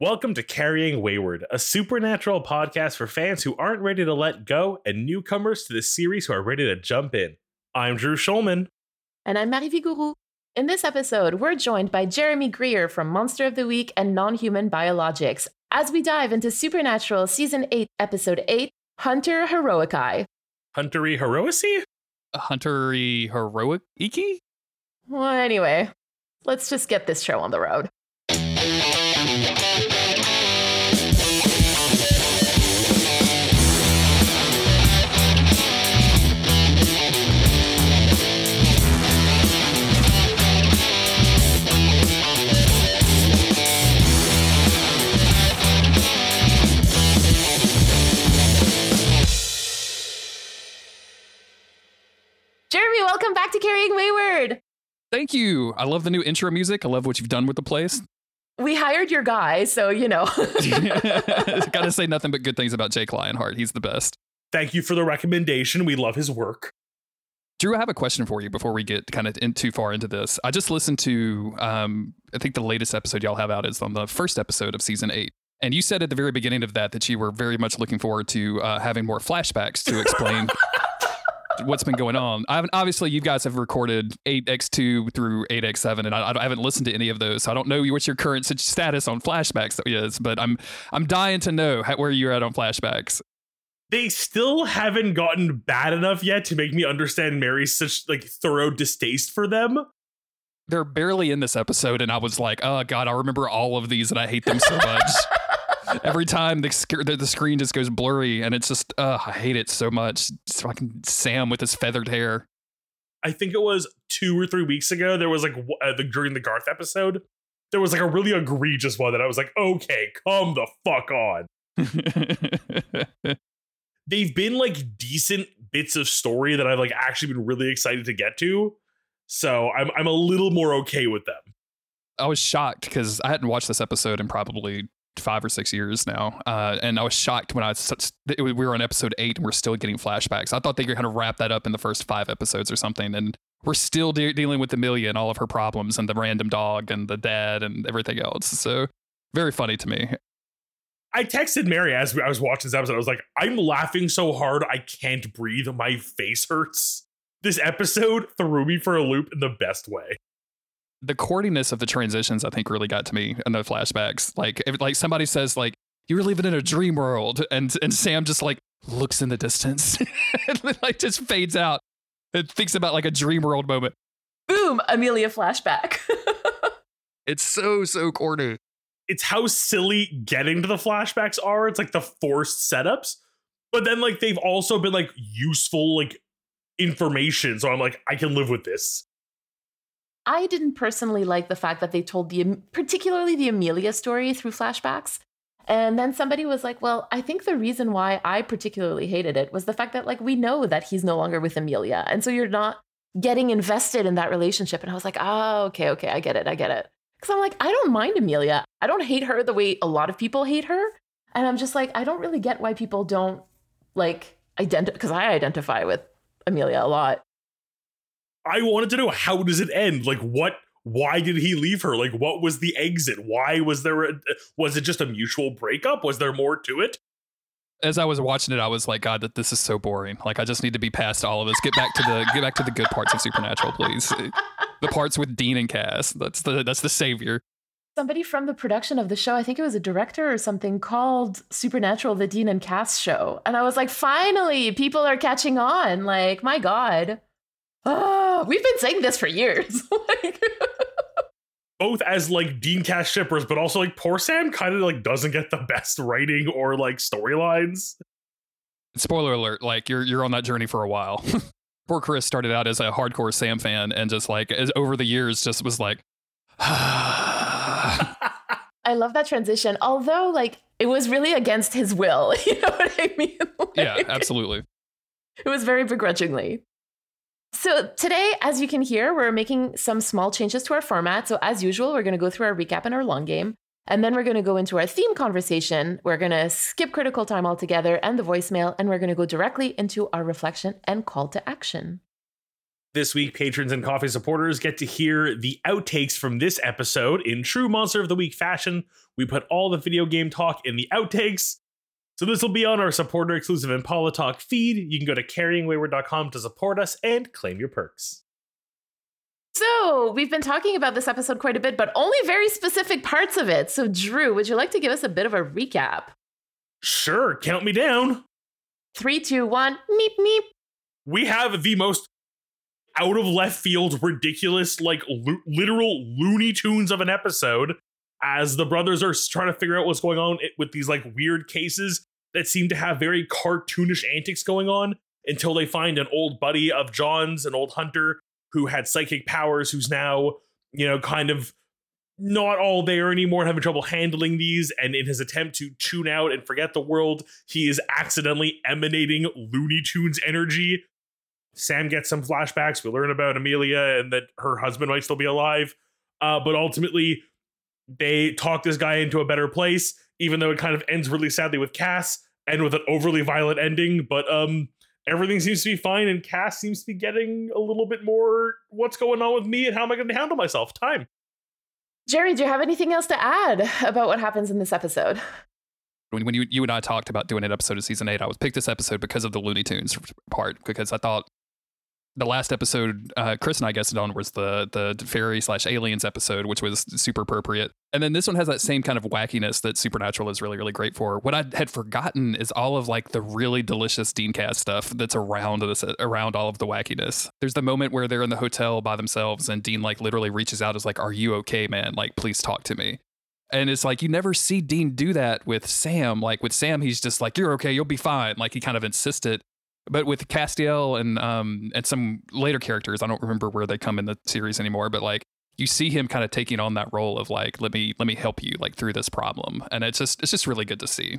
Welcome to Carrying Wayward, a supernatural podcast for fans who aren't ready to let go and newcomers to the series who are ready to jump in. I'm Drew Schulman. And I'm Marie Vigourou. In this episode, we're joined by Jeremy Greer from Monster of the Week and Non-Human Biologics as we dive into Supernatural Season 8, Episode 8, Hunter Heroici. Huntery Heroici? Huntery Heroici? Well, anyway, let's just get this show on the road. Jeremy, welcome back to Carrying Wayward. Thank you. I love the new intro music. I love what you've done with the place. We hired your guy, so you know. Gotta say nothing but good things about Jake Lionheart. He's the best. Thank you for the recommendation. We love his work. Drew, I have a question for you before we get kind of too far into this. I just listened to, I think the latest episode y'all have out is on the first episode of Season 8. And you said at the very beginning of that you were very much looking forward to having more flashbacks to explain what's been going on. Obviously, you guys have recorded 8x2 through 8x7, and I haven't listened to any of those, so I don't know what your current status on flashbacks is. But I'm dying to know where you're at on flashbacks. They still haven't gotten bad enough yet to make me understand Mary's such thorough distaste for them. They're barely in this episode, and I was like, oh god, I remember all of these, and I hate them so much. Every time the screen just goes blurry, and it's just, I hate it so much. It's fucking Sam with his feathered hair. I think it was 2 or 3 weeks ago, there was during the Garth episode, there was a really egregious one that I was like, okay, come the fuck on. They've been decent bits of story that I've actually been really excited to get to. So I'm a little more okay with them. I was shocked because I hadn't watched this episode in probably 5 or 6 years now. And I was shocked when we were on episode 8 and we're still getting flashbacks. I thought they could kind of wrap that up in the first 5 episodes or something. And we're still dealing with Amelia and all of her problems and the random dog and the dad and everything else. So very funny to me. I texted Mary as I was watching this episode. I was like, I'm laughing so hard I can't breathe. My face hurts. This episode threw me for a loop in the best way. The corniness of the transitions, I think, really got to me in the flashbacks. If somebody says, you were living in a dream world, and Sam just looks in the distance and just fades out and thinks about a dream world moment. Boom, Amelia flashback. It's so corny. It's how silly getting to the flashbacks are. It's the forced setups, but then they've also been useful information. So I'm I can live with this. I didn't personally like the fact that they told particularly the Amelia story through flashbacks. And then somebody was like, well, I think the reason why I particularly hated it was the fact that we know that he's no longer with Amelia. And so you're not getting invested in that relationship. And I was like, oh, okay, I get it. Because I'm I don't mind Amelia. I don't hate her the way a lot of people hate her. And I'm just I don't really get why people don't identify, because I identify with Amelia a lot. I wanted to know, how does it end? Why did he leave her? What was the exit? Why was was it just a mutual breakup? Was there more to it? As I was watching it, I was like, God, this is so boring. I just need to be past all of this. Get back to the good parts of Supernatural, please. The parts with Dean and Cass. That's the savior. Somebody from the production of the show, I think it was a director or something, called Supernatural the Dean and Cass show. And I was like, finally, people are catching on. My God. Oh, we've been saying this for years. Both as Dean Cass shippers, but also poor Sam kind of doesn't get the best writing or storylines. Spoiler alert, you're on that journey for a while. Poor Chris started out as a hardcore Sam fan and just as over the years just was I love that transition. Although it was really against his will. You know what I mean? Yeah, absolutely. It was very begrudgingly. So today, as you can hear, we're making some small changes to our format. So as usual, we're going to go through our recap and our long game. And then we're going to go into our theme conversation. We're going to skip critical time altogether and the voicemail. And we're going to go directly into our reflection and call to action. This week, patrons and coffee supporters get to hear the outtakes from this episode in true Monster of the Week fashion. We put all the video game talk in the outtakes. So this will be on our supporter exclusive Impala Talk feed. You can go to carryingwayward.com to support us and claim your perks. So we've been talking about this episode quite a bit, but only very specific parts of it. So Drew, would you like to give us a bit of a recap? Sure, count me down. 3, 2, 1, meep, meep. We have the most out of left field, ridiculous, like literal Looney Tunes of an episode as the brothers are trying to figure out what's going on with these like weird cases that seem to have very cartoonish antics going on until they find an old buddy of John's, an old hunter who had psychic powers, who's now, kind of not all there anymore and having trouble handling these. And in his attempt to tune out and forget the world, he is accidentally emanating Looney Tunes energy. Sam gets some flashbacks. We learn about Amelia and that her husband might still be alive. But ultimately, they talk this guy into a better place, even though it kind of ends really sadly with Cass and with an overly violent ending. But everything seems to be fine, and Cass seems to be getting a little bit more what's going on with me and how am I going to handle myself time. Jerry, do you have anything else to add about what happens in this episode? When you and I talked about doing an episode of season 8, I was picked this episode because of the Looney Tunes part, because I thought the last episode Chris and I guested on was the fairy/aliens episode, which was super appropriate. And then this one has that same kind of wackiness that Supernatural is really, really great for. What I had forgotten is all of like the really delicious Dean Cass stuff that's around all of the wackiness. There's the moment where they're in the hotel by themselves and Dean like literally reaches out, is like, "Are you okay, man? Like, please talk to me." And it's like, you never see Dean do that with Sam. Like with Sam, he's just like, "You're okay, you'll be fine." Like he kind of insisted. But with Castiel and some later characters, I don't remember where they come in the series anymore, but like you see him kind of taking on that role of like, let me help you like through this problem. And it's just really good to see.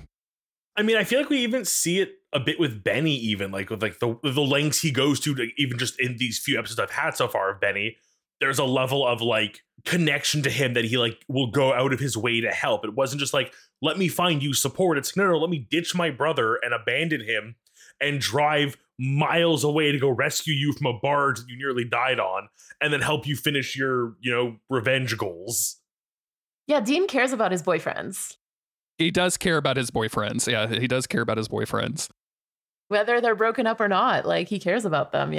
I mean, I feel like we even see it a bit with Benny, even like with like the lengths he goes to even just in these few episodes I've had so far of Benny, there's a level of like connection to him that he like will go out of his way to help. It wasn't just like, let me find you support. It's no, let me ditch my brother and abandon him and drive miles away to go rescue you from a barge that you nearly died on, and then help you finish your, revenge goals. Yeah, Dean cares about his boyfriends. He does care about his boyfriends. Yeah, he does care about his boyfriends. Whether they're broken up or not, like he cares about them,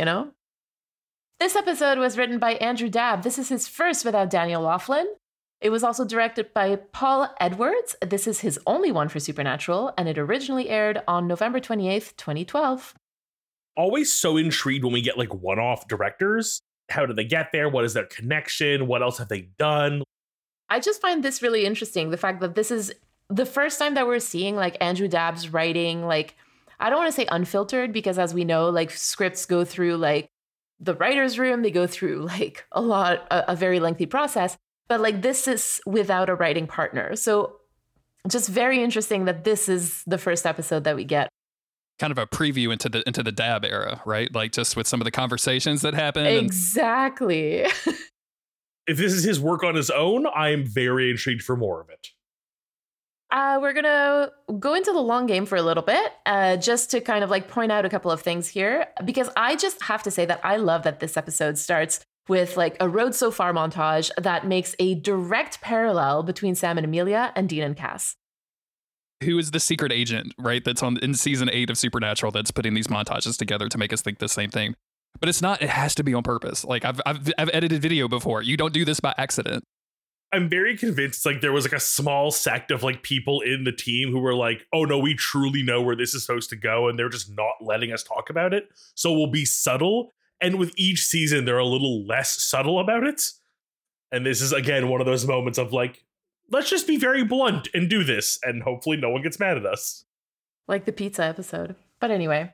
This episode was written by Andrew Dabb. This is his first without Daniel Laughlin. It was also directed by Paul Edwards. This is his only one for Supernatural, and it originally aired on November 28th, 2012. Always so intrigued when we get like one-off directors. How did they get there? What is their connection? What else have they done? I just find this really interesting. The fact that this is the first time that we're seeing like Andrew Dabb's writing, like, I don't want to say unfiltered, because as we know, like scripts go through like the writer's room. They go through like a very lengthy process. But like this is without a writing partner. So just very interesting that this is the first episode that we get. Kind of a preview into the Dabb era, right? Like just with some of the conversations that happen. Exactly. If this is his work on his own, I am very intrigued for more of it. We're going to go into the long game for a little bit, just to kind of like point out a couple of things here, because I just have to say that I love that this episode starts with like a road so far montage that makes a direct parallel between Sam and Amelia and Dean and Cass. Who is the secret agent, right? That's in season 8 of Supernatural that's putting these montages together to make us think the same thing. But it's not, it has to be on purpose. Like I've edited video before. You don't do this by accident. I'm very convinced like there was like a small sect of like people in the team who were like, oh no, we truly know where this is supposed to go. And they're just not letting us talk about it. So we'll be subtle. And with each season, they're a little less subtle about it. And this is, again, one of those moments of like, let's just be very blunt and do this. And hopefully no one gets mad at us. Like the pizza episode. But anyway,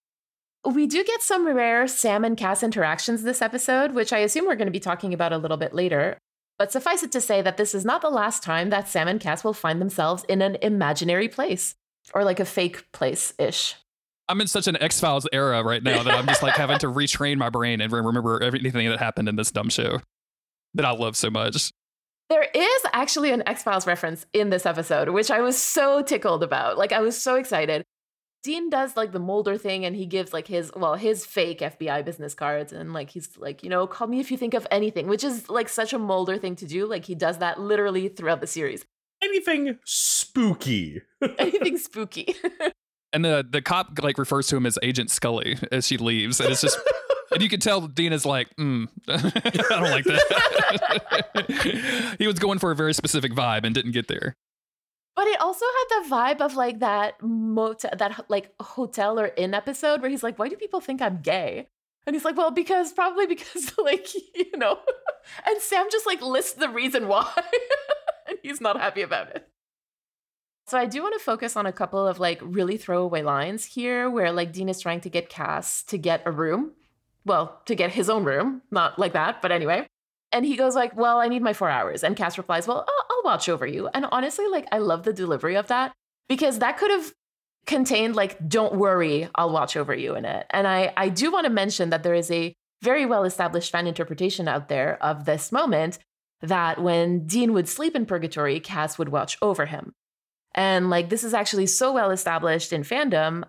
we do get some rare Sam and Cass interactions this episode, which I assume we're going to be talking about a little bit later. But suffice it to say that this is not the last time that Sam and Cass will find themselves in an imaginary place, or like a fake place-ish. I'm in such an X-Files era right now that I'm just like having to retrain my brain and remember everything that happened in this dumb show that I love so much. There is actually an X-Files reference in this episode, which I was so tickled about. Like, I was so excited. Dean does like the Mulder thing and he gives like his fake FBI business cards and like he's like, call me if you think of anything, which is like such a Mulder thing to do. Like he does that literally throughout the series. Anything spooky. Anything spooky. And the cop like refers to him as Agent Scully as she leaves. And it's just, and you can tell Dean is like, I don't like that. He was going for a very specific vibe and didn't get there. But it also had the vibe of like that motel, that like hotel or inn episode where he's like, why do people think I'm gay? And he's like, well, probably because like, and Sam just like lists the reason why. And he's not happy about it. So I do want to focus on a couple of like really throwaway lines here where like Dean is trying to get Cass to get a room. Well, to get his own room, not like that, but anyway. And he goes like, well, I need my 4 hours. And Cass replies, well, I'll watch over you. And honestly, like, I love the delivery of that because that could have contained like, don't worry, I'll watch over you in it. And I do want to mention that there is a very well-established fan interpretation out there of this moment that when Dean would sleep in purgatory, Cass would watch over him. And like, this is actually so well-established in fandom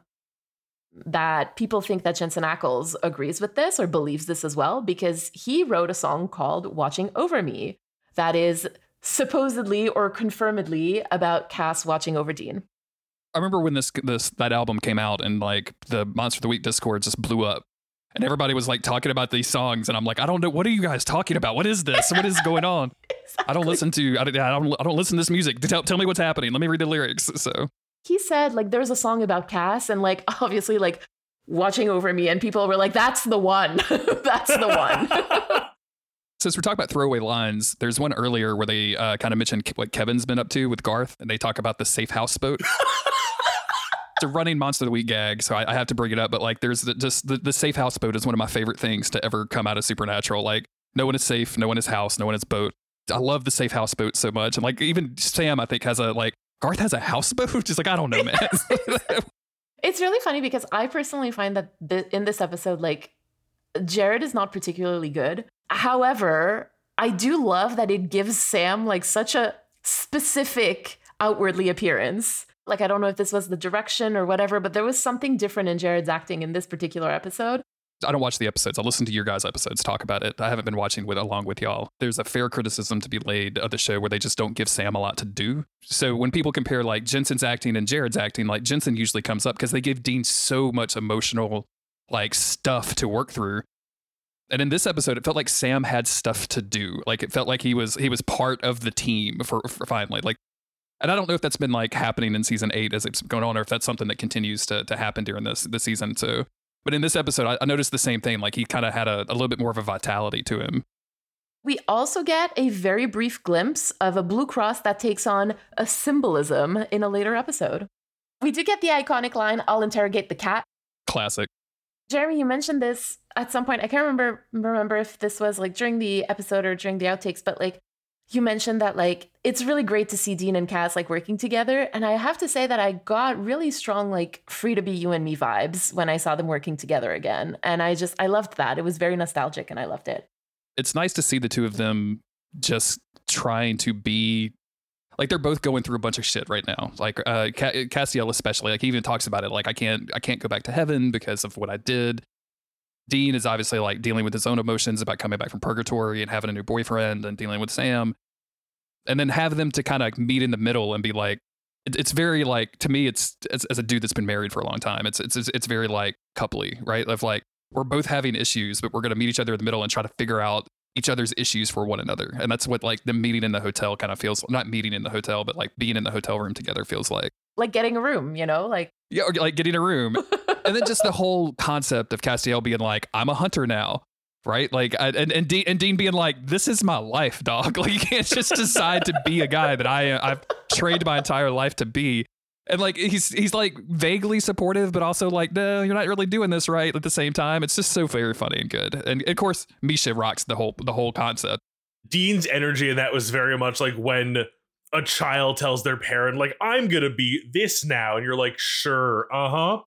that people think that Jensen Ackles agrees with this or believes this as well, because he wrote a song called Watching Over Me that is supposedly or confirmedly about Cass watching over Dean. I remember when that album came out and like the Monster of the Week Discord just blew up and everybody was like talking about these songs. And I'm like, I don't know. What are you guys talking about? What is this? What is going on? Exactly. I don't listen to this music. Tell me what's happening. Let me read the lyrics. So he said like there's a song about Cass and like obviously like watching over me, and people were like, that's the one. That's the one. Since we're talking about throwaway lines, there's one earlier where they kind of mention what Kevin's been up to with Garth, and they talk about the safe houseboat. It's a running Monster of the Week gag, so I have to bring it up. But like, there's the safe houseboat is one of my favorite things to ever come out of Supernatural. Like, no one is safe, no one is house, no one is boat. I love the safe houseboat so much, and like even Sam, I think, has a like Garth has a houseboat. Just like, I don't know, man. It's really funny because I personally find that in this episode, like, Jared is not particularly good. However, I do love that it gives Sam like such a specific outwardly appearance. Like, I don't know if this was the direction or whatever, but there was something different in Jared's acting in this particular episode. I don't watch the episodes. I listen to your guys' episodes talk about it. I haven't been watching along with y'all. There's a fair criticism to be laid of the show where they just don't give Sam a lot to do. So when people compare like Jensen's acting and Jared's acting, like Jensen usually comes up because they give Dean so much emotional like stuff to work through. And in this episode, it felt like Sam had stuff to do. Like it felt like he was part of the team for finally. Like, and I don't know if that's been like happening in season 8 as it's going on, or if that's something that continues to happen during this season. So, but in this episode, I noticed the same thing. Like he kind of had a little bit more of a vitality to him. We also get a very brief glimpse of a blue cross that takes on a symbolism in a later episode. We do get the iconic line, "I'll interrogate the cat." Classic. Jeremy, you mentioned this at some point. I can't remember if this was like during the episode or during the outtakes, but like you mentioned that like it's really great to see Dean and Cass like working together. And I have to say that I got really strong like Free to Be You and Me vibes when I saw them working together again. And I loved that. It was very nostalgic and I loved it. It's nice to see the two of them just trying to be like, they're both going through a bunch of shit right now. Like Castiel especially, like he even talks about it. Like I can't go back to heaven because of what I did. Dean is obviously like dealing with his own emotions about coming back from purgatory and having a new boyfriend and dealing with Sam. And then have them to kind of meet in the middle and be like, it's very like, to me, it's as a dude that's been married for a long time, it's very like coupley, right? Of like, we're both having issues, but we're going to meet each other in the middle and try to figure out each other's issues for one another. And that's what like them meeting in the hotel kind of feels, not meeting in the hotel, but like being in the hotel room together feels like. Like getting a room, like. Yeah, or like getting a room. And then just the whole concept of Castiel being like, I'm a hunter now. Right. Like, and Dean being like, this is my life, dog. Like, you can't just decide to be a guy that I've trained my entire life to be. And like, he's like vaguely supportive, but also like, no, you're not really doing this right at the same time. It's just so very funny and good. And of course, Misha rocks the whole concept. Dean's energy in that was very much like when a child tells their parent, like, I'm going to be this now. And you're like, sure. Uh-huh.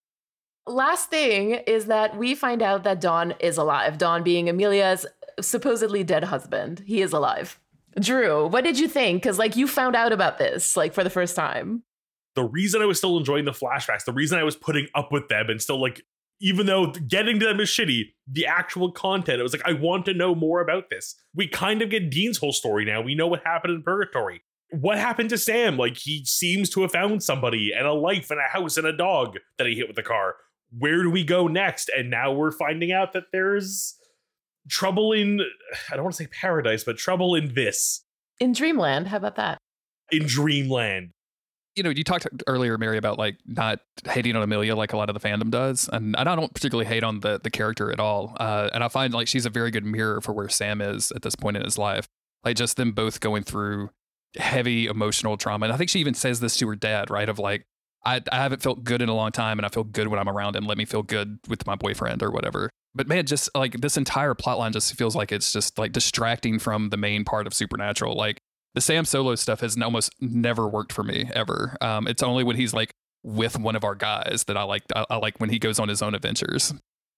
Last thing is that we find out that Dawn is alive. Dawn being Amelia's supposedly dead husband. He is alive. Drew, what did you think? Because like you found out about this like for the first time. the reason I was still enjoying the flashbacks, the reason I was putting up with them and still like, even though getting to them is shitty, the actual content, it was like, I want to know more about this. We kind of get Dean's whole story now. We know what happened in Purgatory. What happened to Sam? Like, he seems to have found somebody and a life and a house and a dog that he hit with the car. Where do we go next? And now we're finding out that there's trouble in, I don't want to say paradise, but trouble in this. In Dreamland, how about that? In Dreamland. You know, you talked earlier, Mary, about like not hating on Amelia like a lot of the fandom does. And I don't particularly hate on the character at all. And I find like she's a very good mirror for where Sam is at this point in his life. Like just them both going through heavy emotional trauma. And I think she even says this to her dad, right? Of like, I haven't felt good in a long time and I feel good when I'm around him. Let me feel good with my boyfriend or whatever. But man, just like this entire plotline just feels like it's just like distracting from the main part of Supernatural. Like, the Sam Solo stuff has almost never worked for me ever. It's only when he's like with one of our guys that I like when he goes on his own adventures.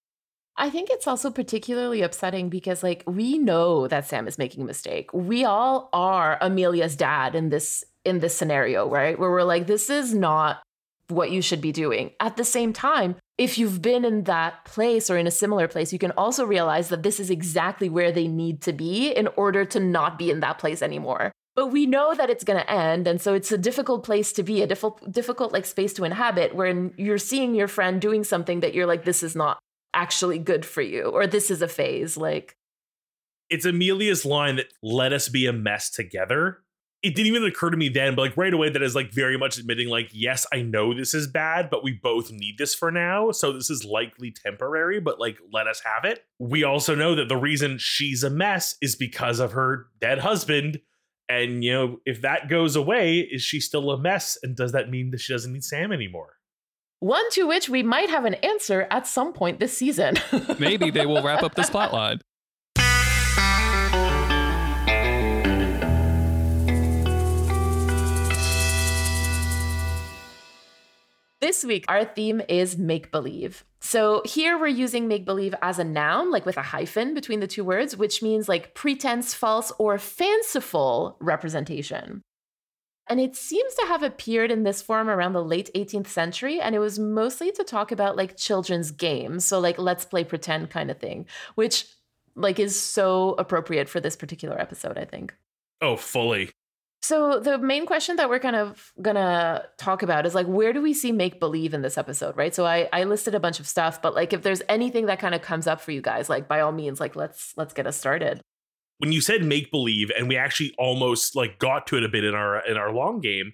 I think it's also particularly upsetting because like we know that Sam is making a mistake. We all are Amelia's dad in this scenario, right? Where we're like, this is not what you should be doing. At the same time, if you've been in that place or in a similar place, you can also realize that this is exactly where they need to be in order to not be in that place anymore. But we know that it's going to end. And so it's a difficult place to be, a difficult like space to inhabit, where you're seeing your friend doing something that you're like, this is not actually good for you, or this is a phase. Like, it's Amelia's line that let us be a mess together. It didn't even occur to me then, but like right away that is like very much admitting like, yes, I know this is bad, but we both need this for now. So this is likely temporary, but like, let us have it. We also know that the reason she's a mess is because of her dead husband. And, you know, if that goes away, is she still a mess? And does that mean that she doesn't need Sam anymore? One to which we might have an answer at some point this season. Maybe they will wrap up this plotline. This week, our theme is make-believe. So here we're using make-believe as a noun, like with a hyphen between the two words, which means like pretense, false, or fanciful representation. And it seems to have appeared in this form around the late 18th century, and it was mostly to talk about like children's games. So like let's play pretend kind of thing, which like is so appropriate for this particular episode, I think. Oh, fully. So the main question that we're kind of gonna talk about is like, where do we see make believe in this episode, right? So I listed a bunch of stuff, but like if there's anything that kind of comes up for you guys, like by all means, like let's get us started. When you said make believe, and we actually almost like got to it a bit in our long game,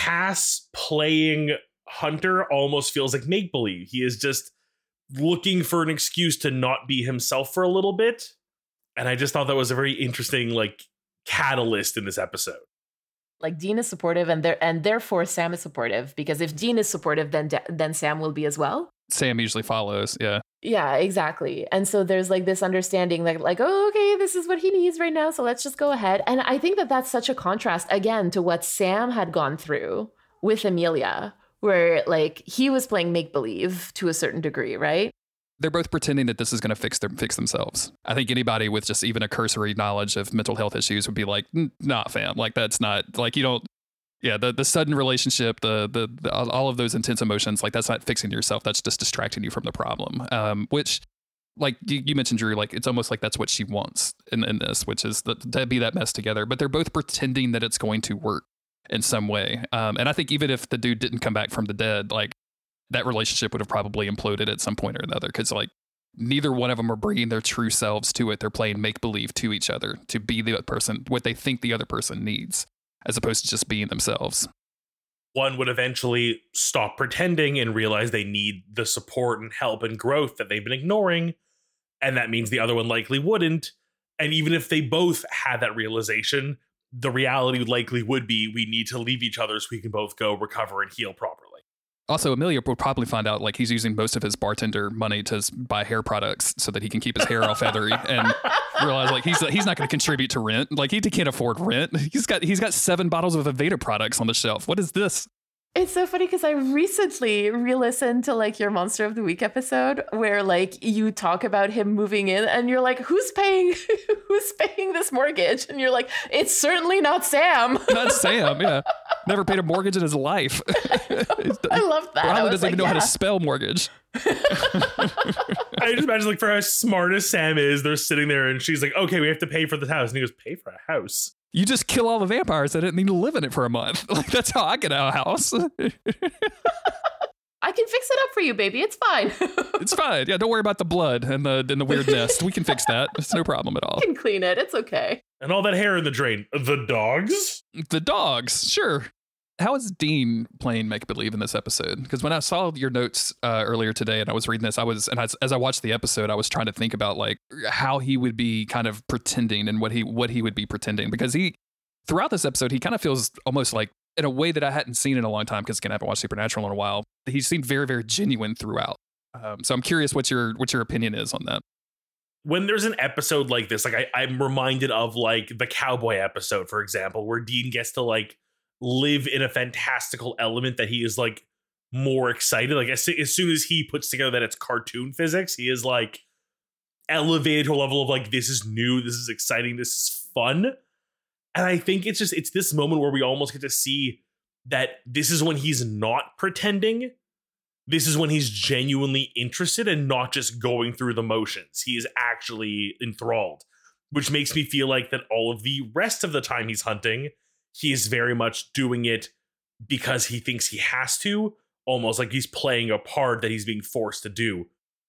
Cass playing Hunter almost feels like make believe. He is just looking for an excuse to not be himself for a little bit, and I just thought that was a very interesting like catalyst in this episode. Like Dean is supportive, and therefore Sam is supportive, because if Dean is supportive, then Sam will be as well. Sam usually follows, yeah. Yeah, exactly. And so there's like this understanding like, oh, okay, this is what he needs right now, so let's just go ahead. And I think that that's such a contrast, again, to what Sam had gone through with Amelia, where like he was playing make-believe to a certain degree, right? They're both pretending that this is going to fix themselves. I think anybody with just even a cursory knowledge of mental health issues would be like, nah, fam, like that's not, like you don't, yeah, the sudden relationship, the all of those intense emotions, like that's not fixing yourself. That's just distracting you from the problem. Which, like you mentioned, Drew, like it's almost like that's what she wants in this, which is to be that mess together. But they're both pretending that it's going to work in some way. And I think even if the dude didn't come back from the dead, like that relationship would have probably imploded at some point or another, because like neither one of them are bringing their true selves to it. They're playing make believe to each other to be the person, what they think the other person needs, as opposed to just being themselves. One would eventually stop pretending and realize they need the support and help and growth that they've been ignoring. And that means the other one likely wouldn't. And even if they both had that realization, the reality likely would be we need to leave each other so we can both go recover and heal properly. Also, Amelia will probably find out like he's using most of his bartender money to buy hair products so that he can keep his hair all feathery, and realize like he's not going to contribute to rent. Like he can't afford rent. He's got 7 bottles of Aveda products on the shelf. What is this? It's so funny because I recently re-listened to like your Monster of the Week episode where like you talk about him moving in and you're like, who's paying this mortgage? And you're like, it's certainly not Sam. Not Sam, yeah. Never paid a mortgage in his life. I love that. Probably doesn't even know how to spell mortgage. I just imagine like for how smart as Sam is, they're sitting there and she's like, okay, we have to pay for the house. And he goes, pay for a house? You just kill all the vampires that didn't need to live in it for a month. Like, that's how I get out of a house. I can fix it up for you, baby. It's fine. It's fine. Yeah, don't worry about the blood and the weird nest. We can fix that. It's no problem at all. You can clean it. It's okay. And all that hair in the drain. The dogs? The dogs, sure. How is Dean playing make-believe in this episode? Because when I saw your notes earlier today and I was reading this, as I watched the episode, I was trying to think about like how he would be kind of pretending and what he would be pretending. Because throughout this episode, he kind of feels almost like, in a way that I hadn't seen in a long time, because again, I haven't watched Supernatural in a while, he seemed very, very genuine throughout. So I'm curious what your opinion is on that. When there's an episode like this, like I'm reminded of like the cowboy episode, for example, where Dean gets to like live in a fantastical element that he is like more excited. Like as soon as he puts together that it's cartoon physics, he is like elevated to a level of like, this is new, this is exciting, this is fun. And I think it's this moment where we almost get to see that this is when he's not pretending. This is when he's genuinely interested and not just going through the motions. He is actually enthralled, which makes me feel like that all of the rest of the time he's hunting, he is very much doing it because he thinks he has to, almost like he's playing a part that he's being forced to do.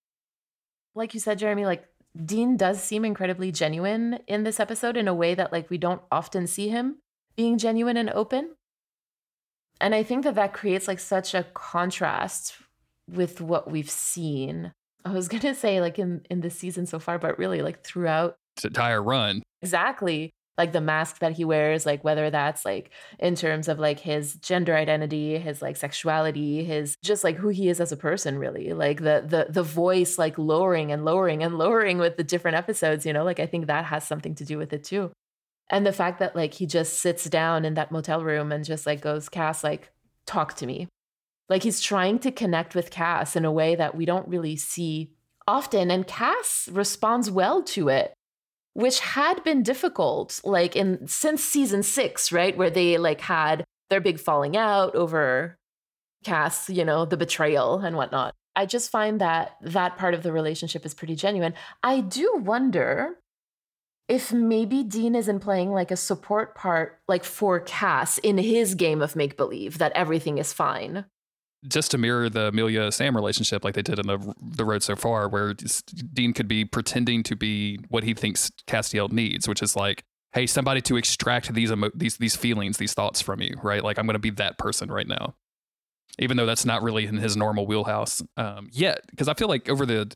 Like you said, Jeremy, like Dean does seem incredibly genuine in this episode in a way that like we don't often see him being genuine and open. And I think that creates like such a contrast with what we've seen. I was going to say like in this season so far, but really like throughout It's an entire run. Exactly. Like the mask that he wears, like whether that's like in terms of like his gender identity, his like sexuality, his just like who he is as a person, really. Like the voice like lowering and lowering and lowering with the different episodes, you know, like I think that has something to do with it too. And the fact that like he just sits down in that motel room and just like goes, Cass, like talk to me. Like he's trying to connect with Cass in a way that we don't really see often. And Cass responds well to it, which had been difficult, like since season 6, right? Where they like had their big falling out over Cass, you know, the betrayal and whatnot. I just find that part of the relationship is pretty genuine. I do wonder if maybe Dean isn't playing like a support part, like for Cass in his game of make-believe, that everything is fine. Just to mirror the Amelia-Sam relationship like they did in the road so far, where Dean could be pretending to be what he thinks Castiel needs, which is like, hey, somebody to extract these feelings, these thoughts from you, right? Like I'm going to be that person right now, even though that's not really in his normal wheelhouse yet. Because I feel like over the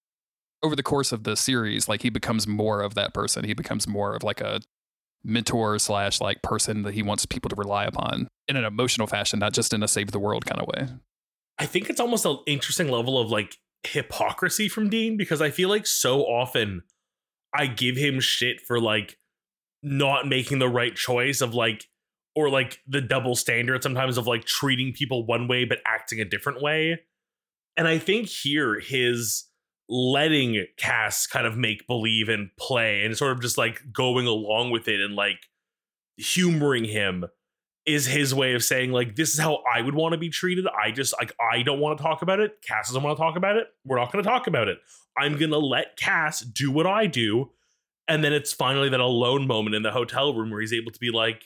course of the series, like he becomes more of that person. He becomes more of like a mentor / like person that he wants people to rely upon in an emotional fashion, not just in a save the world kind of way. I think it's almost an interesting level of like hypocrisy from Dean, because I feel like so often I give him shit for like not making the right choice of like, or like the double standard sometimes of like treating people one way but acting a different way. And I think here his letting Cass kind of make believe and play and sort of just like going along with it and like humoring him is his way of saying like, this is how I would want to be treated. I just like, I don't want to talk about it. Cass doesn't want to talk about it. We're not going to talk about it. I'm going to let Cass do what I do. And then it's finally that alone moment in the hotel room where he's able to be like,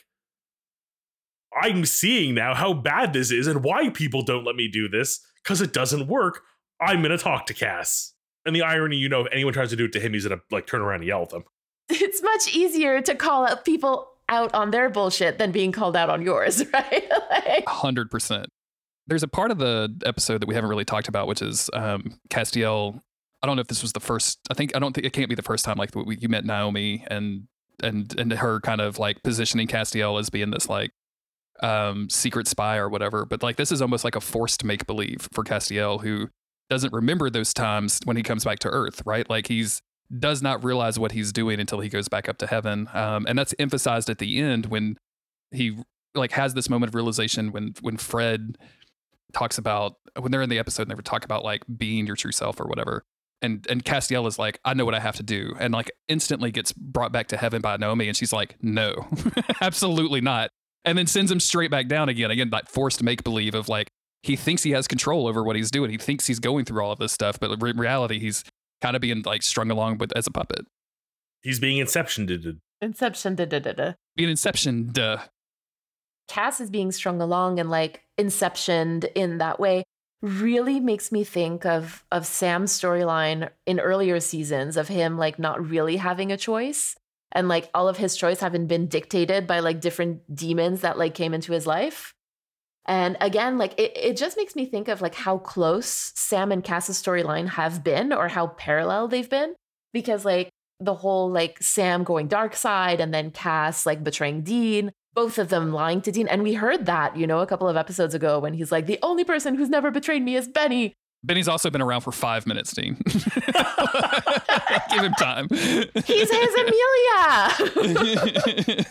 I'm seeing now how bad this is and why people don't let me do this because it doesn't work. I'm going to talk to Cass. And the irony, you know, if anyone tries to do it to him, he's going to like turn around and yell at them. It's much easier to call out people out on their bullshit than being called out on yours, right? 100%. There's a part of the episode that we haven't really talked about, which is Castiel. I don't know if this was the first. I don't think it can't be the first time like you met Naomi and her kind of like positioning Castiel as being this like secret spy or whatever. But like this is almost like a forced make believe for Castiel, who doesn't remember those times when he comes back to Earth, right? Like does not realize what he's doing until he goes back up to heaven. And that's emphasized at the end when he like has this moment of realization when Fred talks about, when they're in the episode and they were talking about like being your true self or whatever. And Castiel is like, I know what I have to do. And like instantly gets brought back to heaven by Naomi. And she's like, no, absolutely not. And then sends him straight back down again, like forced make believe of like, he thinks he has control over what he's doing. He thinks he's going through all of this stuff. But in reality, he's kind of being like strung along with as a puppet. He's being inceptioned. Being inceptioned. Cass is being strung along and like inceptioned in that way really makes me think of Sam's storyline in earlier seasons of him like not really having a choice, and like all of his choice having been dictated by like different demons that like came into his life. And again, like it just makes me think of like how close Sam and Cass's storyline have been, or how parallel they've been, because like the whole like Sam going dark side and then Cass like betraying Dean, both of them lying to Dean. And we heard that, you know, a couple of episodes ago when he's like, the only person who's never betrayed me is Benny. Benny's also been around for 5 minutes, Dean. Give him time. He's his Amelia.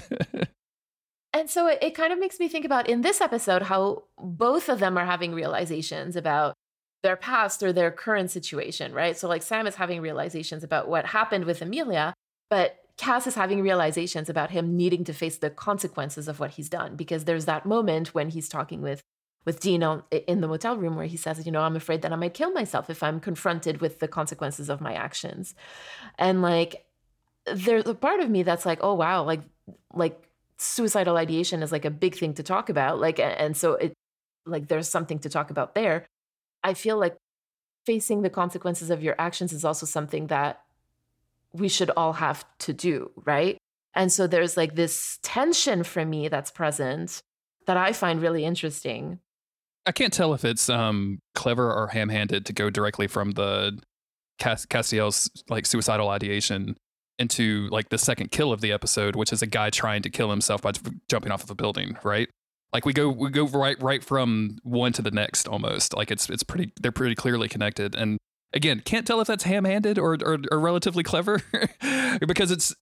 And so it kind of makes me think about in this episode how both of them are having realizations about their past or their current situation, right? So like Sam is having realizations about what happened with Amelia, but Cass is having realizations about him needing to face the consequences of what he's done, because there's that moment when he's talking with Dean in the motel room where he says, you know, I'm afraid that I might kill myself if I'm confronted with the consequences of my actions. And like, there's a part of me that's like, oh, wow, like suicidal ideation is like a big thing to talk about. Like, and so it, like, there's something to talk about there. I feel like facing the consequences of your actions is also something that we should all have to do, right? And so there's like this tension for me that's present that I find really interesting. I can't tell if it's clever or ham-handed to go directly from the Castiel's like suicidal ideation into like the second kill of the episode, which is a guy trying to kill himself by jumping off of a building, right? Like we go right from one to the next almost. Like they're pretty clearly connected. And again, can't tell if that's ham-handed or relatively clever because it's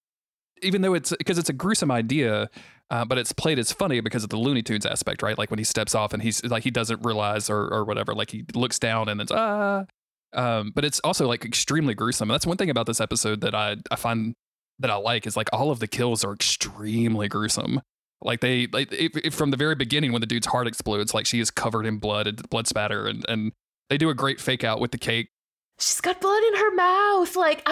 a gruesome idea, but it's played as funny because of the Looney Tunes aspect, right? Like when he steps off and he's like, he doesn't realize or whatever, like he looks down and it's, but it's also like extremely gruesome. And that's one thing about this episode that I find that I like is like all of the kills are extremely gruesome. Like they, from the very beginning when the dude's heart explodes, like she is covered in blood and blood spatter and they do a great fake out with the cake. She's got blood in her mouth, like,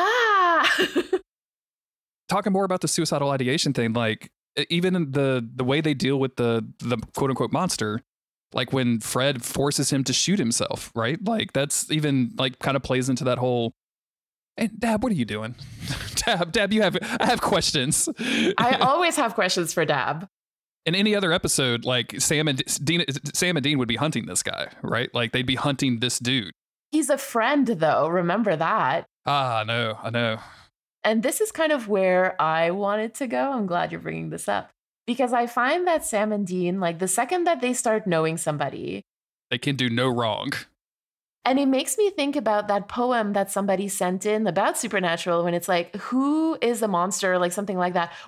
Talking more about the suicidal ideation thing, like even in the way they deal with the quote unquote monster, like when Fred forces him to shoot himself, right? Like that's even like kind of plays into that whole, hey, Dab, what are you doing? Dab, I have questions. I always have questions for Dab. In any other episode, like Sam and Dean would be hunting this guy, right? Like they'd be hunting this dude. He's a friend though, remember that. I know. And this is kind of where I wanted to go. I'm glad you're bringing this up. Because I find that Sam and Dean, like the second that they start knowing somebody, they can do no wrong. And it makes me think about that poem that somebody sent in about Supernatural when it's like, who is a monster? Like something like that.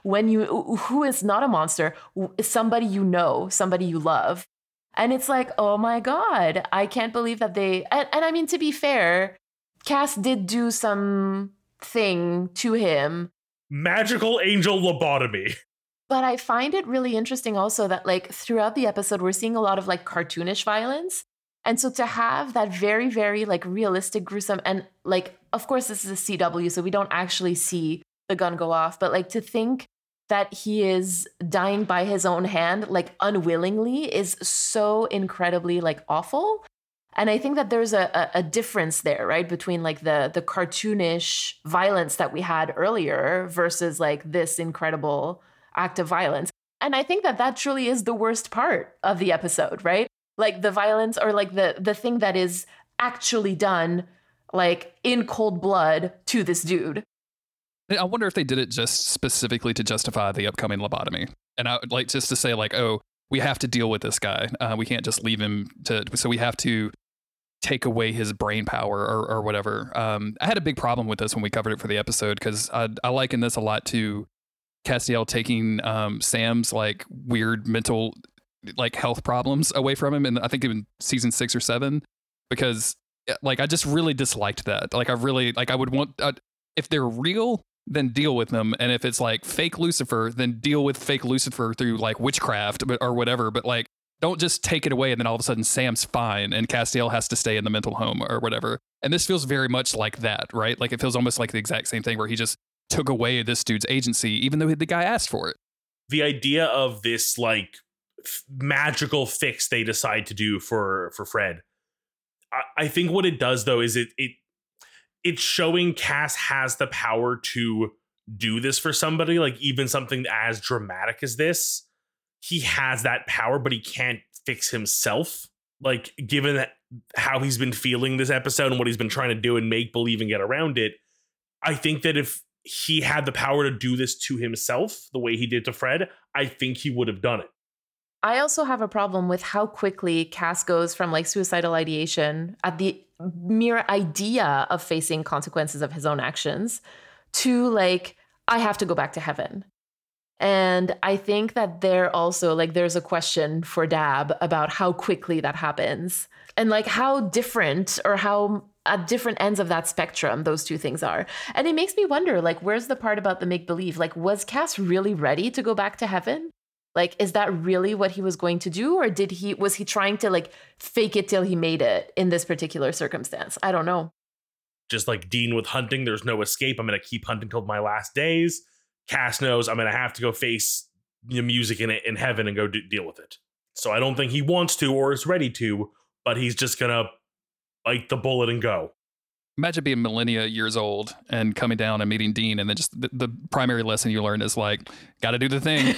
Who is not a monster? Somebody you know, somebody you love. And it's like, oh my God, I can't believe that they, and I mean, to be fair, Cass did do some thing to him. Magical angel lobotomy. But I find it really interesting also that like throughout the episode, we're seeing a lot of like cartoonish violence. And so to have that very, very like realistic, gruesome, and like, of course, this is a CW, so we don't actually see the gun go off, but like to think that he is dying by his own hand, like unwillingly, is so incredibly like awful. And I think that there's a difference there, right? Between like the cartoonish violence that we had earlier versus like this incredible act of violence. And I think that truly is the worst part of the episode, right? Like the violence or like the thing that is actually done like in cold blood to this dude. I wonder if they did it just specifically to justify the upcoming lobotomy. And I like just to say like, oh, we have to deal with this guy. We can't just leave him so we have to take away his brain power or whatever. I had a big problem with this when we covered it for the episode because I liken this a lot to Castiel taking Sam's like weird mental like health problems away from him, and I think in season 6 or 7, because like I just really disliked that. Like I really like I would want if they're real, then deal with them, and if it's like fake Lucifer, then deal with fake Lucifer through like witchcraft or whatever. But like don't just take it away and then all of a sudden Sam's fine and Castiel has to stay in the mental home or whatever. And this feels very much like that, right? Like it feels almost like the exact same thing where he just took away this dude's agency, even though the guy asked for it. The idea of this like magical fix they decide to do for Fred, I think what it does though is it's showing Cass has the power to do this for somebody, like even something as dramatic as this. He has that power, but he can't fix himself. Like, given that how he's been feeling this episode and what he's been trying to do and make believe and get around it, I think that if he had the power to do this to himself the way he did to Fred, I think he would have done it. I also have a problem with how quickly Cass goes from like suicidal ideation at the mere idea of facing consequences of his own actions to like, I have to go back to heaven. And I think that there also like there's a question for Dab about how quickly that happens and like how different or how at different ends of that spectrum those two things are. And it makes me wonder, like, where's the part about the make-believe? Like, was Cass really ready to go back to heaven? Like, is that really what he was going to do? Or was he trying to like fake it till he made it in this particular circumstance? I don't know. Just like Dean with hunting, there's no escape. I'm going to keep hunting till my last days. Cass knows I'm going to have to go face the music in heaven and go deal with it. So I don't think he wants to or is ready to, but he's just going to bite the bullet and go. Imagine being millennia years old and coming down and meeting Dean, and then just the primary lesson you learn is like, got to do the thing.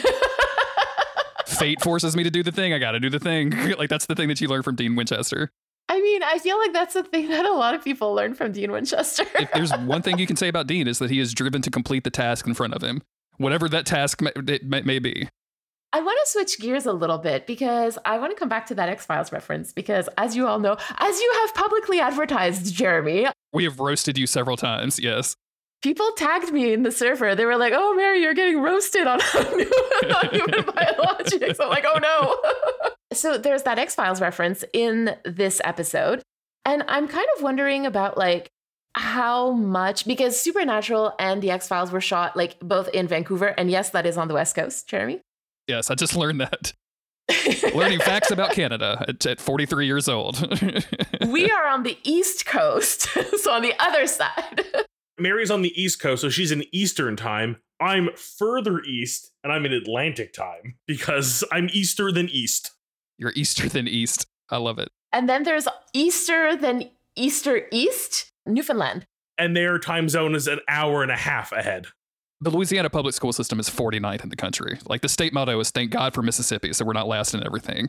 Fate forces me to do the thing. I got to do the thing. Like that's the thing that you learn from Dean Winchester. I mean, I feel like that's the thing that a lot of people learn from Dean Winchester. If there's one thing you can say about Dean is that he is driven to complete the task in front of him, whatever that task may be. I want to switch gears a little bit because I want to come back to that X-Files reference because as you all know, as you have publicly advertised, Jeremy. We have roasted you several times, yes. People tagged me in the server. They were like, oh, Mary, you're getting roasted on human biologics. I'm like, oh, no. So there's that X-Files reference in this episode. And I'm kind of wondering about like how much, because Supernatural and the X-Files were shot like both in Vancouver. And yes, that is on the West Coast, Jeremy. Yes, I just learned that. Learning facts about Canada at 43 years old. We are on the East Coast, so on the other side. Mary's on the East Coast, so she's in Eastern time. I'm further east, and I'm in Atlantic time because I'm Easter than East. You're Easter than East. I love it. And then there's Easter than Easter East, Newfoundland. And their time zone is an hour and a half ahead. The Louisiana public school system is 49th in the country. Like the state motto is thank God for Mississippi, so we're not last in everything.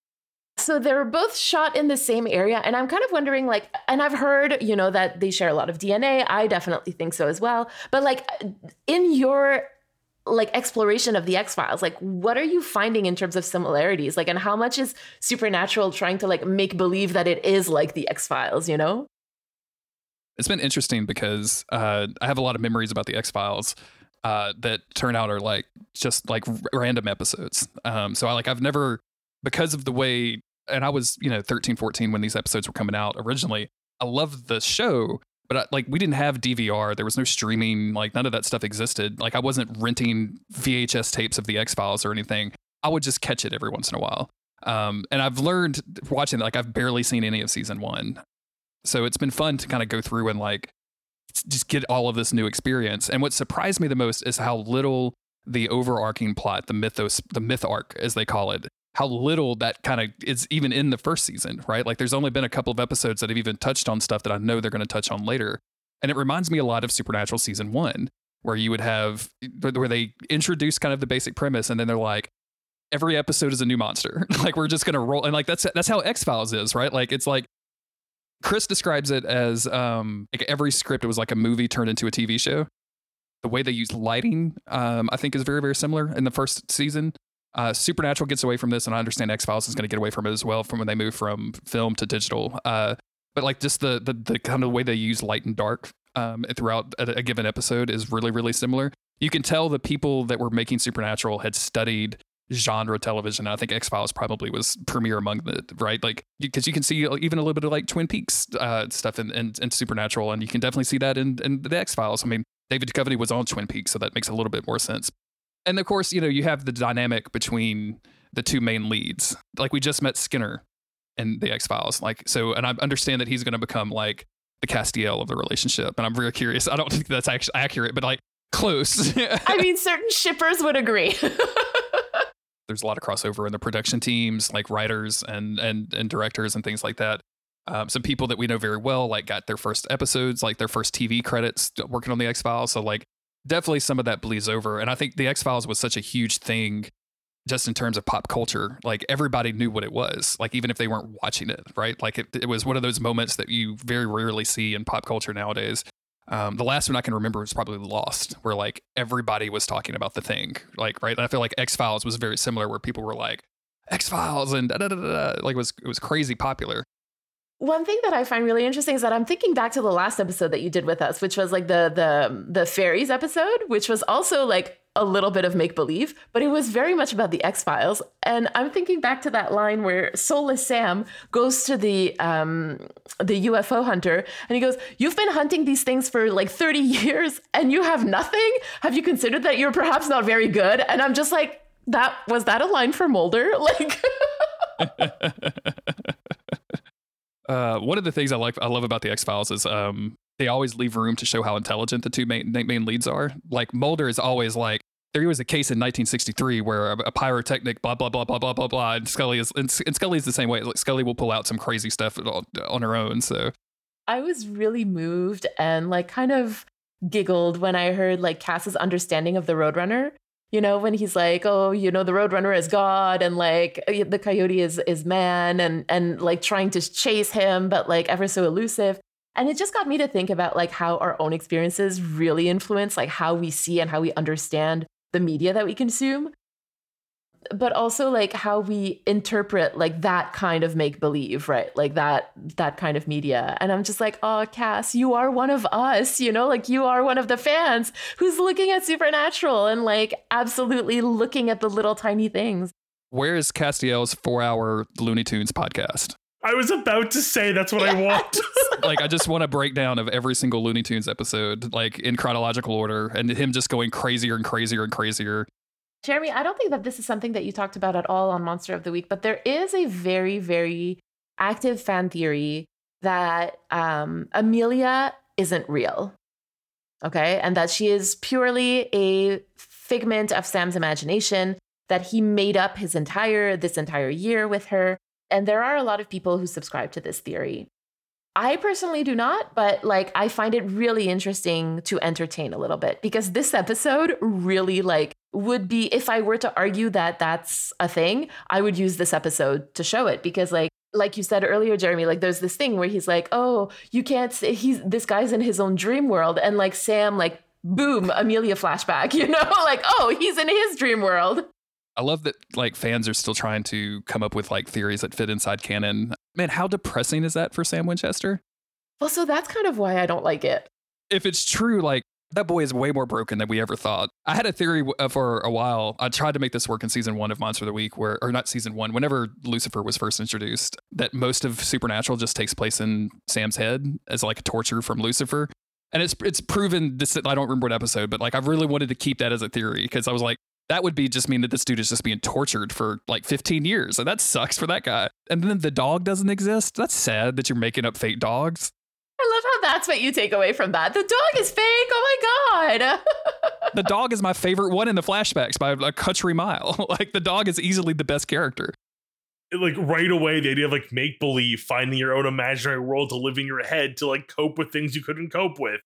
So they were both shot in the same area. And I'm kind of wondering, like, and I've heard, you know, that they share a lot of DNA. I definitely think so as well. But like in your like exploration of the X-Files, like what are you finding in terms of similarities? Like, and how much is Supernatural trying to like make believe that it is like the X-Files, you know? It's been interesting because I have a lot of memories about the X-Files that turn out are like just like random episodes. So I've never, because of the way, and I was, 13, 14 when these episodes were coming out originally, I loved the show, but we didn't have DVR. There was no streaming, like none of that stuff existed. Like I wasn't renting VHS tapes of the X-Files or anything. I would just catch it every once in a while. And I've learned watching it, like I've barely seen any of season 1. So it's been fun to kind of go through and like just get all of this new experience. And what surprised me the most is how little the overarching plot, the myth arc, as they call it, how little that kind of is even in the first season, right? Like there's only been a couple of episodes that have even touched on stuff that I know they're going to touch on later. And it reminds me a lot of Supernatural season 1, where you would have, where they introduce kind of the basic premise and then they're like, every episode is a new monster. Like we're just going to roll. And like, that's how X-Files is, right? Like, it's like, Chris describes it as like every script was like a movie turned into a TV show. The way they use lighting, I think, is very, very similar in the first season. Supernatural gets away from this, and I understand X-Files is going to get away from it as well from when they move from film to digital. But like just the kind of way they use light and dark throughout a given episode is really, really similar. you can tell the people that were making Supernatural had studied genre television. I think X-Files probably was premier among the, right? Like, because you can see even a little bit of like Twin Peaks stuff in Supernatural, and you can definitely see that in the X-Files. I mean, David Duchovny was on Twin Peaks, so that makes a little bit more sense. And of course, you have the dynamic between the two main leads. Like, we just met Skinner in the X-Files. Like, so, and I understand that he's going to become like the Castiel of the relationship. And I'm very curious. I don't think that's actually accurate, but like close. I mean, certain shippers would agree. There's a lot of crossover in the production teams, like writers and directors and things like that. Some people that we know very well, like, got their first episodes, like their first TV credits working on the X-Files. So like, definitely some of that bleeds over. And I think the X-Files was such a huge thing just in terms of pop culture. Like, everybody knew what it was, like, even if they weren't watching it, right? Like, it was one of those moments that you very rarely see in pop culture nowadays. The last one I can remember was probably Lost, where like everybody was talking about The Thing, like, right? And I feel like X-Files was very similar, where people were like, X-Files and like, it was crazy popular. One thing that I find really interesting is that I'm thinking back to the last episode that you did with us, which was like the fairies episode, which was also like a little bit of make-believe, but it was very much about the X-Files. And I'm thinking back to that line where Soulless Sam goes to the UFO hunter and he goes, "You've been hunting these things for like 30 years and you have nothing? Have you considered that you're perhaps not very good?" And I'm just like, was that a line for Mulder? Like, one of the things I love about the X-Files is they always leave room to show how intelligent the two main leads are. Like, Mulder is always like, there was a case in 1963 where a pyrotechnic blah blah blah blah blah blah blah, and Scully is the same way. Like, Scully will pull out some crazy stuff on her own. So I was really moved and like kind of giggled when I heard like Cass's understanding of the Roadrunner. When he's like, "Oh, the Roadrunner is God, and like the coyote is man," and like trying to chase him, but like ever so elusive. And it just got me to think about like how our own experiences really influence like how we see and how we understand the media that we consume, but also like how we interpret like that kind of make-believe, right? Like that kind of media. And I'm just like, "Oh, Cass, you are one of us, like you are one of the fans who's looking at Supernatural and like absolutely looking at the little tiny things." Where is Castiel's 4-hour Looney Tunes podcast? I was about to say that's what I want. Like, I just want a breakdown of every single Looney Tunes episode, like in chronological order, and him just going crazier and crazier and crazier. Jeremy, I don't think that this is something that you talked about at all on Monster of the Week, but there is a very, very active fan theory that Amelia isn't real. Okay. And that she is purely a figment of Sam's imagination, that he made up this entire year with her. And there are a lot of people who subscribe to this theory. I personally do not, but like I find it really interesting to entertain a little bit, because this episode really like would be, if I were to argue that that's a thing, I would use this episode to show it, because like you said earlier, Jeremy, like there's this thing where he's like, "Oh, you can't say this guy's in his own dream world," and like Sam, like boom, Amelia flashback, like, oh, he's in his dream world. I love that like fans are still trying to come up with like theories that fit inside canon. Man, how depressing is that for Sam Winchester? Well, so that's kind of why I don't like it. If it's true, like, that boy is way more broken than we ever thought. I had a theory for a while. I tried to make this work in season 1 of Monster of the Week, or not season 1, whenever Lucifer was first introduced, that most of Supernatural just takes place in Sam's head as like a torture from Lucifer. And it's proven this, I don't remember what episode, but like I really wanted to keep that as a theory, because I was like, that would just mean that this dude is just being tortured for like 15 years. And that sucks for that guy. And then the dog doesn't exist. That's sad that you're making up fake dogs. I love how that's what you take away from that. The dog is fake. Oh my God. The dog is my favorite one in the flashbacks by a country mile. Like, the dog is easily the best character. Like, right away, the idea of like make believe, finding your own imaginary world to live in your head to like cope with things you couldn't cope with.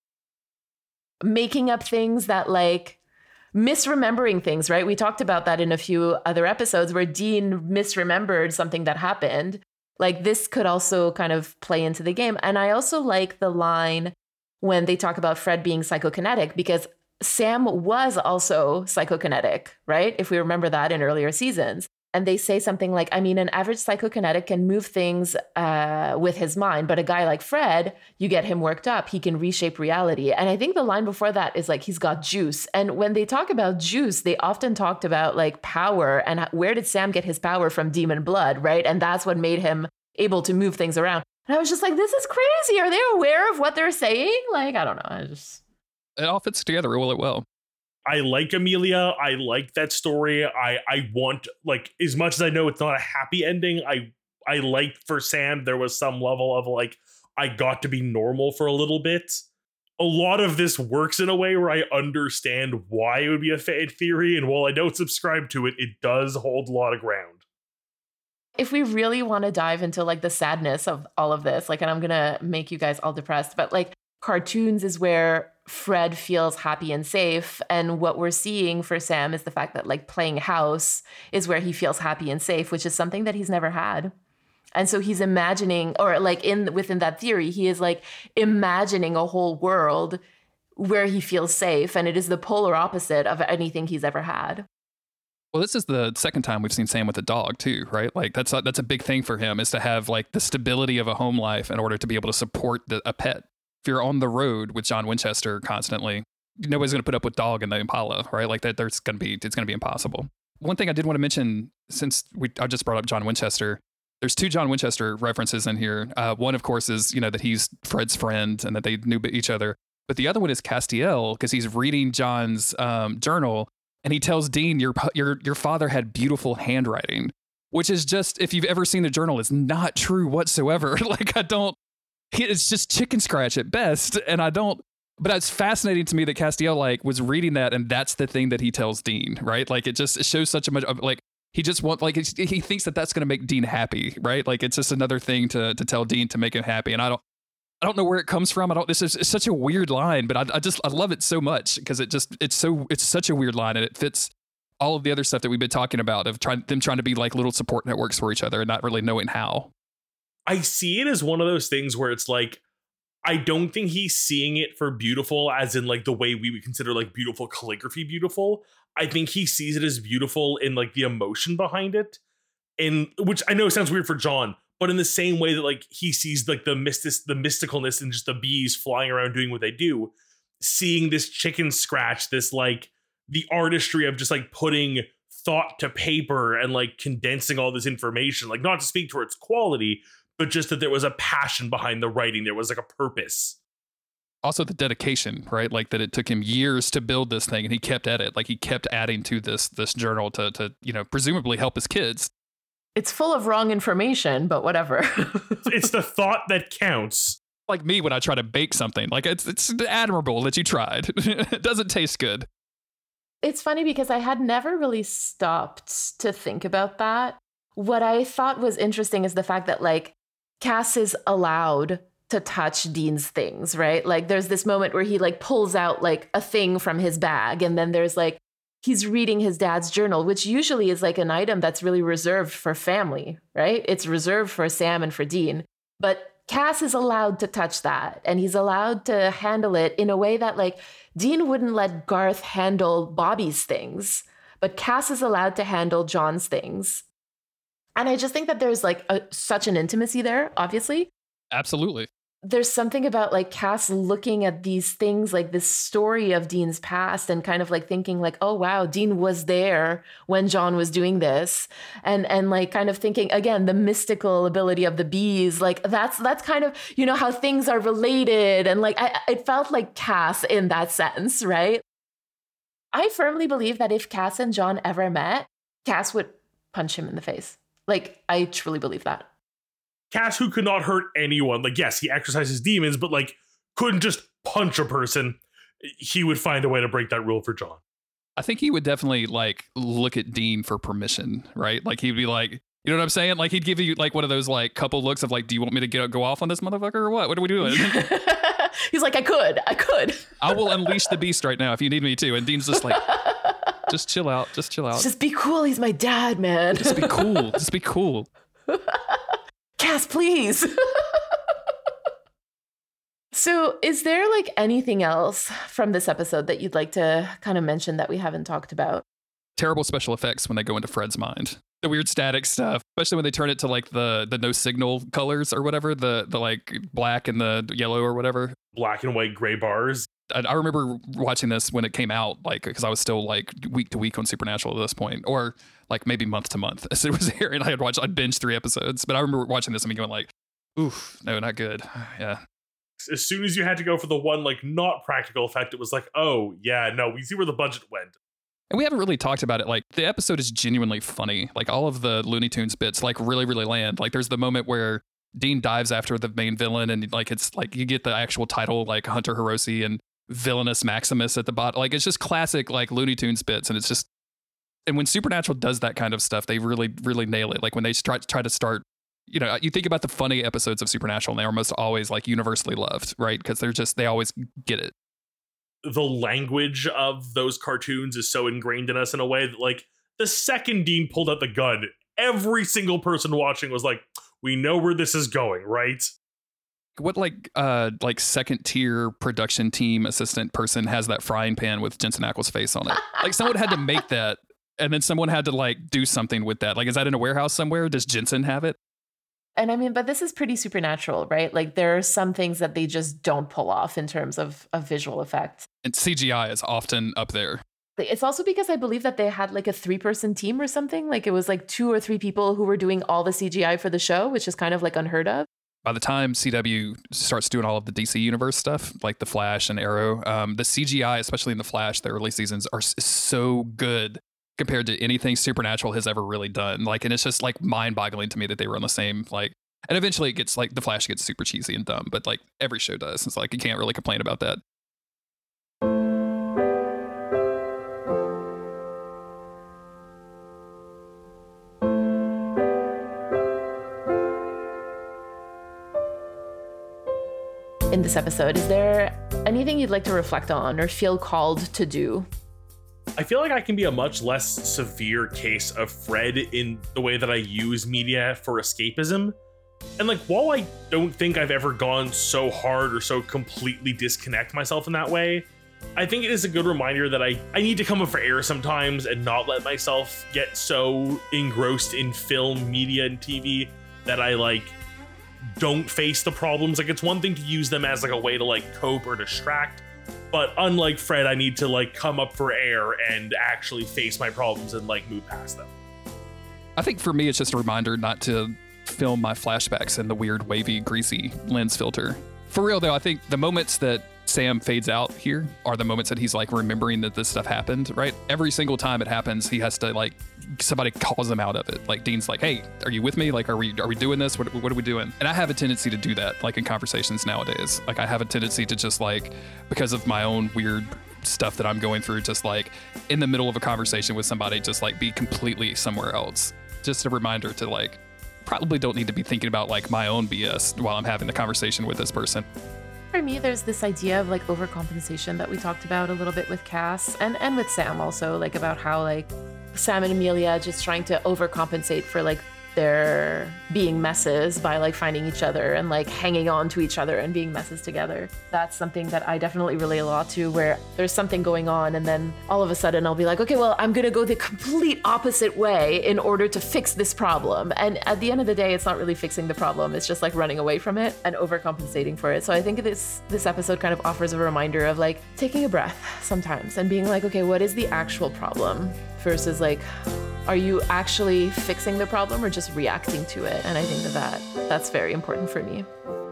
Making up things that like, misremembering things, right? We talked about that in a few other episodes where Dean misremembered something that happened. Like, this could also kind of play into the game. And I also like the line when they talk about Fred being psychokinetic, because Sam was also psychokinetic, right? If we remember that in earlier seasons. And they say something like, I mean, an average psychokinetic can move things with his mind, but a guy like Fred, you get him worked up, he can reshape reality. And I think the line before that is like, he's got juice. And when they talk about juice, they often talked about like power and where did Sam get his power from demon blood, right? And that's what made him able to move things around. And I was just like, this is crazy. Are they aware of what they're saying? Like, I don't know. It all fits together really well. I like Amelia. I like that story. I want, like, as much as I know it's not a happy ending, I like for Sam, there was some level of like, I got to be normal for a little bit. A lot of this works in a way where I understand why it would be a fan theory. And while I don't subscribe to it, it does hold a lot of ground. If we really want to dive into like the sadness of all of this, like, and I'm going to make you guys all depressed, but like cartoons is where Fred feels happy and safe. And what we're seeing for Sam is the fact that like playing house is where he feels happy and safe, which is something that he's never had. And so he's imagining, or like within that theory, he is like imagining a whole world where he feels safe. And it is the polar opposite of anything he's ever had. Well, this is the second time we've seen Sam with a dog too, right? Like that's a big thing for him, is to have like the stability of a home life in order to be able to support a pet. If you're on the road with John Winchester constantly, nobody's going to put up with dog in the Impala, right? Like that, it's going to be impossible. One thing I did want to mention, since I just brought up John Winchester, there's two John Winchester references in here. One, of course, is, you know, that he's Fred's friend and that they knew each other. But the other one is Castiel, because he's reading John's journal, and he tells Dean, your father had beautiful handwriting, which is just, if you've ever seen the journal, is not true whatsoever. Like it's just chicken scratch at best. And but it's fascinating to me that Castiel like was reading that, and that's the thing that he tells Dean, right? Like it shows such a much, like he just wants, like he thinks that that's going to make Dean happy, right? Like it's just another thing to tell Dean to make him happy. And I don't know where it comes from. It's such a weird line, but I love it so much because it's such a weird line, and it fits all of the other stuff that we've been talking about of trying to be like little support networks for each other and not really knowing how. I see it as one of those things where it's like, I don't think he's seeing it for beautiful as in like the way we would consider like beautiful calligraphy beautiful. I think he sees it as beautiful in like the emotion behind it. And which I know sounds weird for John, but in the same way that like he sees like the mysticalness and just the bees flying around doing what they do, seeing this chicken scratch, this like the artistry of just like putting thought to paper and like condensing all this information, like not to speak to its quality, but just that there was a passion behind the writing. There was like a purpose. Also the dedication, right? Like that it took him years to build this thing, and he kept at it. Like he kept adding to this journal to you know, presumably help his kids. It's full of wrong information, but whatever. It's the thought that counts. Like me when I try to bake something. Like it's admirable that you tried. It doesn't taste good. It's funny because I had never really stopped to think about that. What I thought was interesting is the fact that like Cass is allowed to touch Dean's things, right? Like there's this moment where he like pulls out like a thing from his bag, and then there's like he's reading his dad's journal, which usually is like an item that's really reserved for family, right? It's reserved for Sam and for Dean. But Cass is allowed to touch that, and he's allowed to handle it in a way that like Dean wouldn't let Garth handle Bobby's things, but Cass is allowed to handle John's things. And I just think that there's like such an intimacy there, obviously. Absolutely. There's something about like Cass looking at these things, like this story of Dean's past, and kind of like thinking like, oh, wow, Dean was there when John was doing this. And like kind of thinking, again, the mystical ability of the bees, like that's kind of, you know, how things are related. And like, it felt like Cass in that sense, right? I firmly believe that if Cass and John ever met, Cass would punch him in the face. Like, I truly believe that. Cass, who could not hurt anyone, like, yes, he exercises demons, but like couldn't just punch a person. He would find a way to break that rule for John. I think he would definitely like look at Dean for permission, right? Like he'd be like, you know what I'm saying? Like he'd give you like one of those like couple looks of like, do you want me to go off on this motherfucker or what? What are we doing? He's like, I could. I will unleash the beast right now if you need me to. And Dean's just like, just chill out. Just be cool. He's my dad, man. Just be cool. Cass, please. So is there like anything else from this episode that you'd like to kind of mention that we haven't talked about? terrible special effects when they go into Fred's mind. The weird static stuff, especially when they turn it to like the no signal colors or whatever, the like black and the yellow or whatever. Black and white gray bars. I remember watching this when it came out, like, because I was still like week to week on Supernatural at this point, or like maybe month to month as it was airing. I'd binge 3 episodes, but I remember watching this and going like, oof, no, not good. Yeah. As soon as you had to go for the one like not practical effect, it was like, oh yeah, no, we see where the budget went. And we haven't really talked about it. Like, the episode is genuinely funny. Like, all of the Looney Tunes bits like really, really land. Like, there's the moment where Dean dives after the main villain, and like it's like you get the actual title, like Hunter Hiroshi and Villainous Maximus at the bottom. Like, it's just classic like Looney Tunes bits, and it's just. And when Supernatural does that kind of stuff, they really, really nail it. Like when they try to start, you know, you think about the funny episodes of Supernatural, and they're almost always like universally loved, right? Because they always get it. The language of those cartoons is so ingrained in us in a way that, like, the second Dean pulled out the gun, every single person watching was like, we know where this is going, right? What like second tier production team assistant person has that frying pan with Jensen Ackles' face on it? Like, someone had to make that, and then someone had to like do something with that. Like, is that in a warehouse somewhere? Does Jensen have it? And I mean, but this is pretty Supernatural, right? Like, there are some things that they just don't pull off in terms of visual effect. And CGI is often up there. It's also because I believe that they had like a 3-person team or something. Like, it was like 2 or 3 people who were doing all the CGI for the show, which is kind of like unheard of. By the time CW starts doing all of the DC Universe stuff, like The Flash and Arrow, the CGI, especially in The Flash, the early seasons, are so good compared to anything Supernatural has ever really done. Like, and it's just like mind-boggling to me that they were on the same, like, and eventually it gets like The Flash gets super cheesy and dumb, but like every show does. It's like you can't really complain about that. In this episode, is there anything you'd like to reflect on or feel called to do? I feel like I can be a much less severe case of Fred in the way that I use media for escapism. And like, while I don't think I've ever gone so hard or so completely disconnect myself in that way, I think it is a good reminder that I need to come up for air sometimes and not let myself get so engrossed in film, media, and TV that I like don't face the problems. Like, it's one thing to use them as like a way to like cope or distract, but unlike Fred, I need to like come up for air and actually face my problems and like move past them. I think for me, it's just a reminder not to film my flashbacks in the weird wavy greasy lens filter. For real though, I think the moments that Sam fades out here are the moments that he's like remembering that this stuff happened, right? Every single time it happens, he has to like, somebody calls him out of it. Like, Dean's like, hey, are you with me? Like, are we doing this? What are we doing? And I have a tendency to do that, like in conversations nowadays. Like, I have a tendency to just like, because of my own weird stuff that I'm going through, just like in the middle of a conversation with somebody, just like be completely somewhere else. Just a reminder to like, probably don't need to be thinking about like my own BS while I'm having the conversation with this person. For me, there's this idea of like overcompensation that we talked about a little bit with Cass and with Sam also, like about how like Sam and Amelia just trying to overcompensate for like their being messes by like finding each other and like hanging on to each other and being messes together. That's something that I definitely relate a lot to, where there's something going on and then all of a sudden I'll be like, okay, well, I'm gonna go the complete opposite way in order to fix this problem. And at the end of the day, it's not really fixing the problem. It's just like running away from it and overcompensating for it. So I think this episode kind of offers a reminder of like taking a breath sometimes and being like, okay, what is the actual problem versus like, are you actually fixing the problem or just reacting to it? And I think that's very important for me.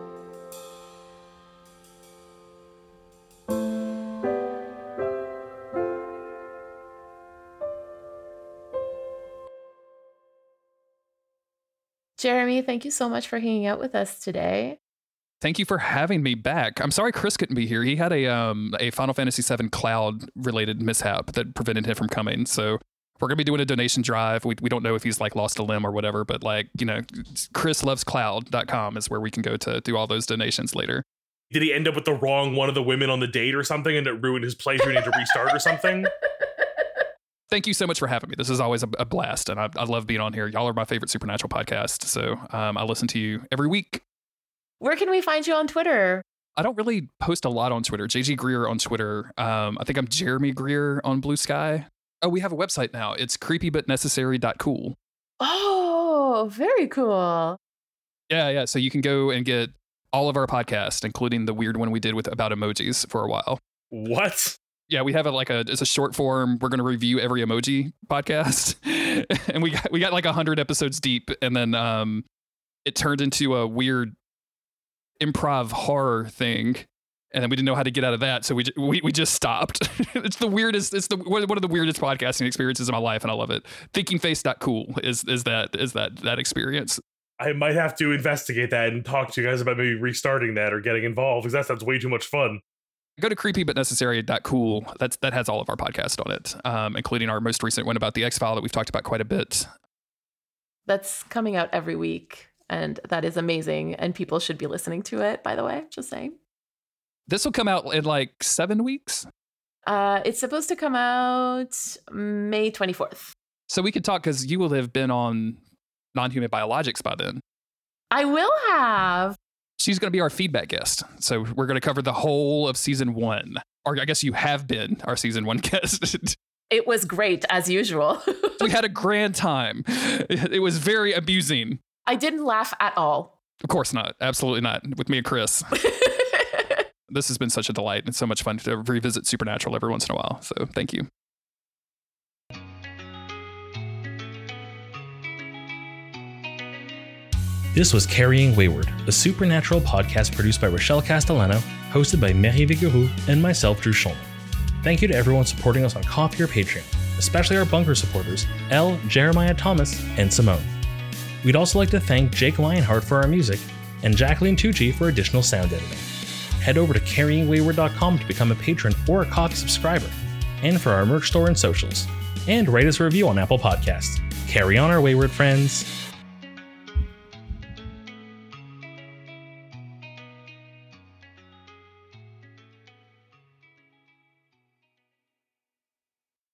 Jeremy, thank you so much for hanging out with us today. Thank you for having me back. I'm sorry Chris couldn't be here. He had a Final Fantasy VII Cloud related mishap that prevented him from coming. So we're going to be doing a donation drive. We don't know if he's like lost a limb or whatever, but like, you know, chrislovescloud.com is where we can go to do all those donations later. Did he end up with the wrong one of the women on the date or something and it ruined his playthrough and he had to restart or something? Thank you so much for having me. This is always a blast, and I love being on here. Y'all are my favorite Supernatural podcast, so I listen to you every week. Where can we find you on Twitter? I don't really post a lot on Twitter. JG Greer on Twitter. I think I'm Jeremy Greer on Blue Sky. Oh, we have a website now. It's creepybutnecessary.cool. Oh, very cool. Yeah. So you can go and get all of our podcasts, including the weird one we did with about emojis for a while. What? Yeah, we have it's a short form. We're going to review every emoji podcast. And we got like 100 episodes deep. And then it turned into a weird improv horror thing. And then we didn't know how to get out of that. So we just stopped. It's the weirdest. It's one of the weirdest podcasting experiences of my life. And I love it. Thinkingface.cool is that experience. I might have to investigate that and talk to you guys about maybe restarting that or getting involved, because that sounds way too much fun. Go to creepybutnecessary.cool. That has all of our podcasts on it, including our most recent one about the X-File that we've talked about quite a bit. That's coming out every week, and that is amazing. And people should be listening to it, by the way, just saying. This will come out in like 7 weeks. It's supposed to come out May 24th. So we could talk, because you will have been on Non-Human Biologics by then. I will have. She's going to be our feedback guest. So we're going to cover the whole of season 1. Or I guess you have been our season 1 guest. It was great, as usual. We had a grand time. It was very amusing. I didn't laugh at all. Of course not. Absolutely not. With me and Chris. This has been such a delight and so much fun to revisit Supernatural every once in a while. So thank you. This was Carrying Wayward, a Supernatural podcast produced by Rochelle Castellano, hosted by Marie Vigouroux and myself, Drew Schulman. Thank you to everyone supporting us on Ko-fi or Patreon, especially our bunker supporters, Elle, Jeremiah Thomas, and Simone. We'd also like to thank Jake Lionheart for our music, and Jacqueline Tucci for additional sound editing. Head over to carryingwayward.com to become a patron or a Ko-fi subscriber, and for our merch store and socials. And rate us a review on Apple Podcasts. Carry on, our wayward friends.